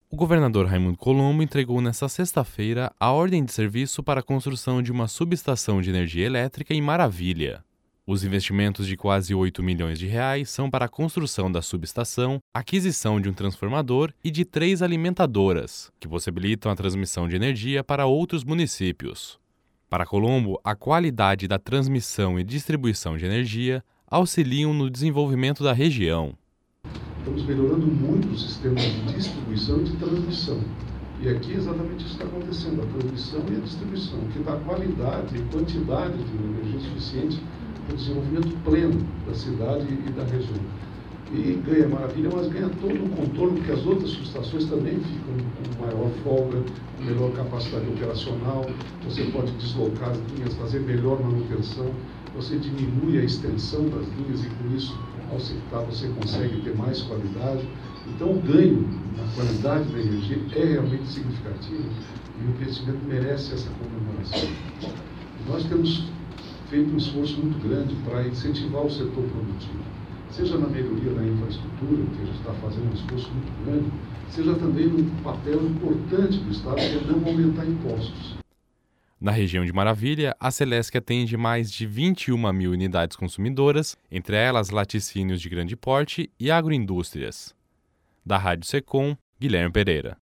O governador Raimundo Colombo entregou nesta sexta-feira a ordem de serviço para a construção de uma subestação de energia elétrica em Maravilha. Os investimentos de quase R$ 8 milhões são para a construção da subestação, aquisição de um transformador e de 3 alimentadoras, que possibilitam a transmissão de energia para outros municípios. Para Colombo, a qualidade da transmissão e distribuição de energia auxiliam no desenvolvimento da região. Estamos melhorando muito o sistema de distribuição e de transmissão. E aqui é exatamente isso que está acontecendo, a transmissão e a distribuição, que dá qualidade e quantidade de energia suficiente para o desenvolvimento pleno da cidade e da região. E ganha Maravilha, mas ganha todo o contorno, porque as outras subestações também ficam com maior folga, com melhor capacidade operacional, você pode deslocar as linhas, fazer melhor manutenção, você diminui a extensão das linhas e com isso, ao circular, você consegue ter mais qualidade. Então o ganho na qualidade da energia é realmente significativo e o investimento merece essa comemoração. Nós temos feito um esforço muito grande para incentivar o setor produtivo, seja na melhoria da infraestrutura, que a gente está fazendo um esforço muito grande, seja também no papel importante do Estado, que é não aumentar impostos. Na região de Maravilha, a Celesc atende mais de 21 mil unidades consumidoras, entre elas laticínios de grande porte e agroindústrias. Da Rádio Secom, Guilherme Pereira.